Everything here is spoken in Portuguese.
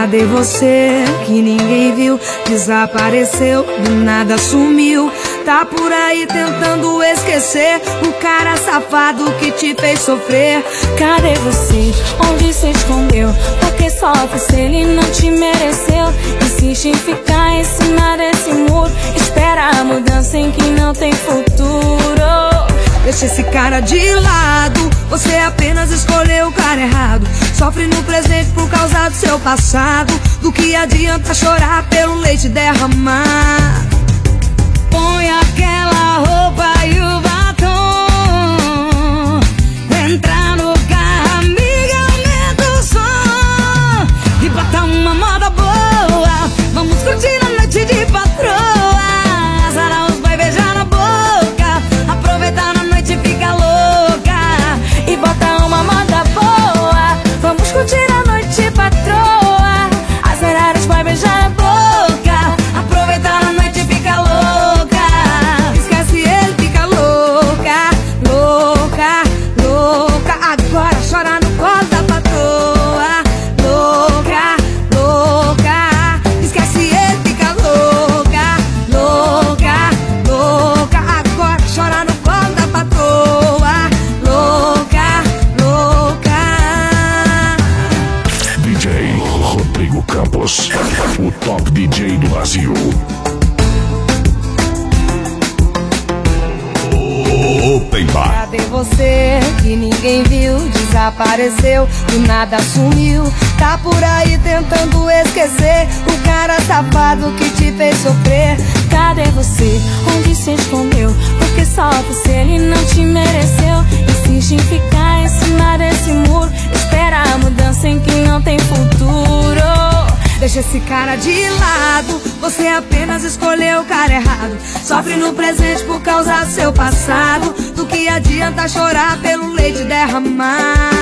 Cadê você que ninguém viu? Desapareceu, do nada sumiu. Tá por aí tentando esquecer o cara safado que te fez sofrer. Cadê você? Onde se escondeu? Porque sofre se ele não te mereceu. Insiste em ficar em cima desse muro. Espera a mudança em que não tem futuro. Deixa esse cara de lado, você apenas escolheu o cara errado. Sofre no presente por causa do seu passado. Do que adianta chorar pelo leite derramar? Põe aquela roupa e o batom, entra no carro, amiga, aumenta o som e bota uma moda boa. Vamos curtir a noite de patroa. Azar os vai beijar na boca, aproveitar na noite e fica louca e bota uma moda boa. Vamos curtir a noite, patroa. Azar os vai beijar na boca, aproveitar na noite e fica louca. Esquece ele, fica louca, louca, louca. Agora chora no colo da patroa. Louca, louca. Esquece ele, fica louca, louca, louca. Agora chora no colo da patroa. Louca, louca. DJ Rodrigo Campos, o top DJ do Brasil. Open Bar. Cadê você que ninguém viu? Desapareceu, do nada sumiu. Tá por aí tentando esquecer o cara safado que te fez sofrer. Cadê você? Onde se escondeu? Porque sofre se ele não te mereceu. Insiste em ficar em cima desse muro. Espera a mudança em que não tem futuro. Deixa esse cara de lado, você apenas escolheu o cara errado. Sofre no presente por causa do seu passado. Do que adianta chorar pelo leite derramar?